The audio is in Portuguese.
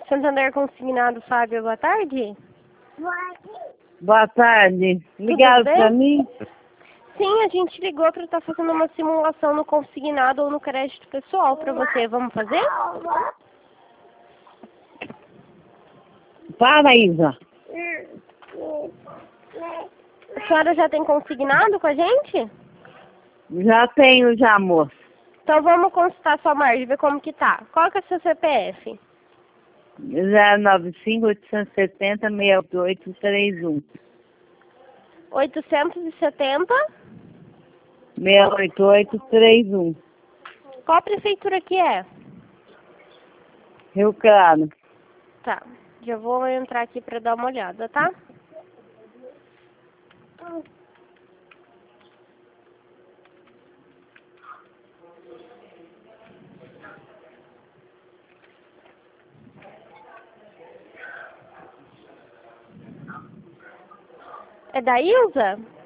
Santander Consignado, Fábio, boa tarde. Boa tarde. Ligaram bem? pra mim? Sim, a gente ligou para estar fazendo uma simulação no consignado ou no crédito pessoal para você. Vamos fazer? Fala, Isa. A senhora já tem consignado com a gente? Já tenho já, moço. Então vamos consultar sua margem, ver como que tá. Qual que é o seu CPF? 095-870-6831. 870. 68831. Qual a prefeitura que é? Rio Claro. Tá, já vou entrar aqui para dar uma olhada, tá? É da Ilza?